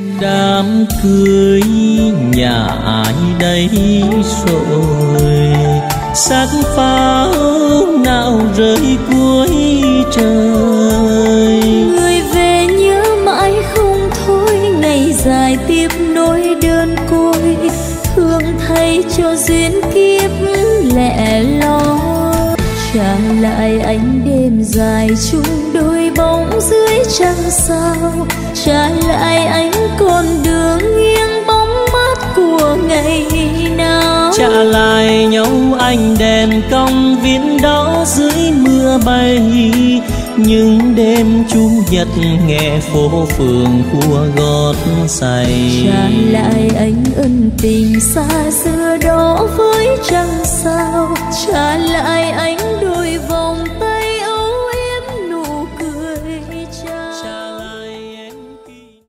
Đám cưới nhà ai đây rồi, sắc pháo nào rơi cuối trời. Người về nhớ mãi không thôi, ngày dài tiếp nỗi đơn côi, thương thay cho duyên kiếp lẻ loi. Trả lại ánh đêm dài chung đôi bóng dưới trăng sao, trả lại ánh con đường nghiêng bóng mát của ngày nào. Trả lại nhau ánh đèn cong viễn đó dưới mưa bay, những đêm chủ nhật nghe phố phường khua gót giày. Trả lại anh ân tình xa xưa đó với trăng sao, trả lại anh đôi vòng tay